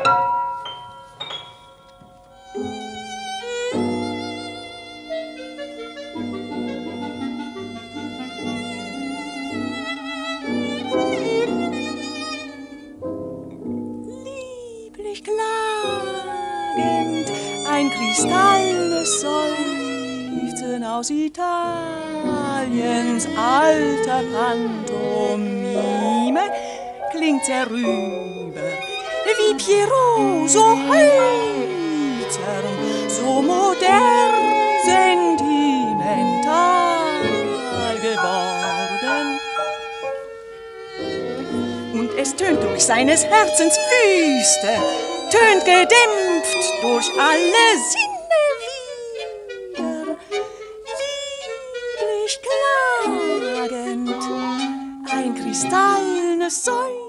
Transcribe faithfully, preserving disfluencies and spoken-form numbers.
Lieblich klagend ein kristalles Seufzen aus Italiens alter Pantomime klingt herüber wie Pierrot, so hölzern, so modern, sentimental geworden. Und es tönt durch seines Herzens Wüste, tönt gedämpft durch alle Sinne wieder, lieblich klagend, ein kristallenes Seufzen